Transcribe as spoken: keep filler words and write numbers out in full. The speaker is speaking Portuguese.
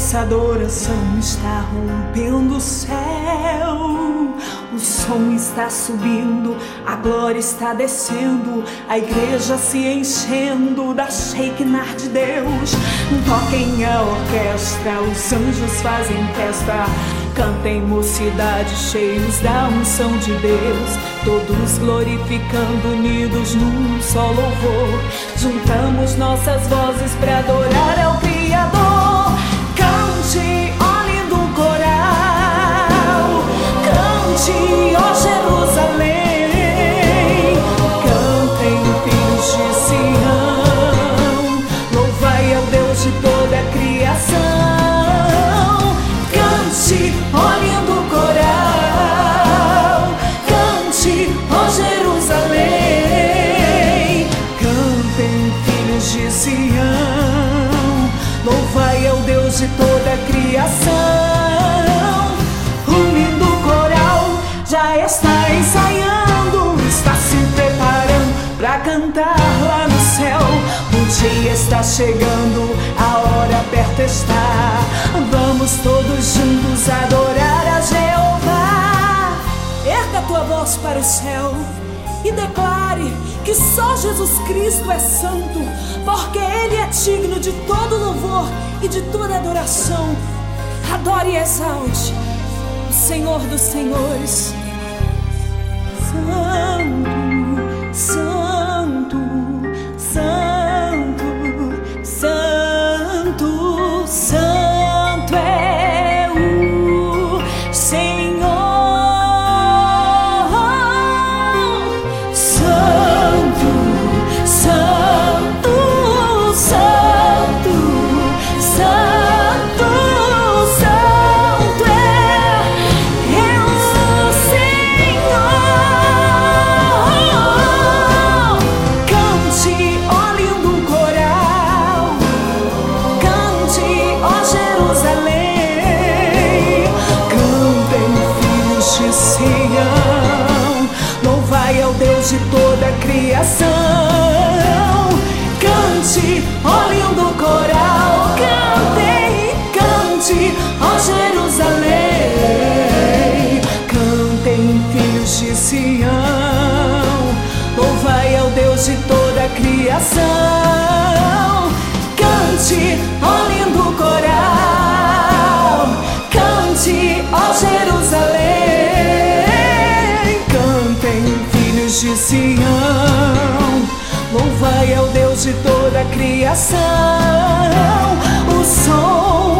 nossa adoração está rompendo o céu. O som está subindo, a glória está descendo, a igreja se enchendo da Shekinah de Deus. Toquem a orquestra, os anjos fazem festa, cantem mocidade, cheios da unção de Deus, todos glorificando, unidos num só louvor. Juntamos nossas vozes para adorar ao Criador. Cante, ó lindo coral, cante, ó Jerusalém, cantem, filhos de Sião, louvai ao Deus de toda a criação. Cante, ó lindo coral, cante, ó Jerusalém, cantem, filhos de Sião, louvai ao Deus de toda a criação. Um lindo coral já está ensaiando, está se preparando para cantar lá no céu. O dia está chegando, a hora perto está. Vamos todos juntos adorar a Jeová. Erga a tua voz para o céu e declare que só Jesus Cristo é santo, porque Ele é digno de todo louvor e de toda adoração. Adore e exalte o Senhor dos Senhores. Santo, Santo, Santo, Santo, Santo é o Senhor. Santo, Santo, Santo, Santo, Santo é o Senhor. Cante, ó lindo coral, cante, ó Jerusalém, cantem, filhos de Sião, louvai ao Deus de toda a criação. Cante, ó lindo coral, cantem, cante, ó Jerusalém, cantem, filhos de Sião, louvai ao Deus de toda a criação. Cante, ó lindo coral, cante, ó Jerusalém, cantem, filhos de Sião, louvai ao Deus de toda a criação. O som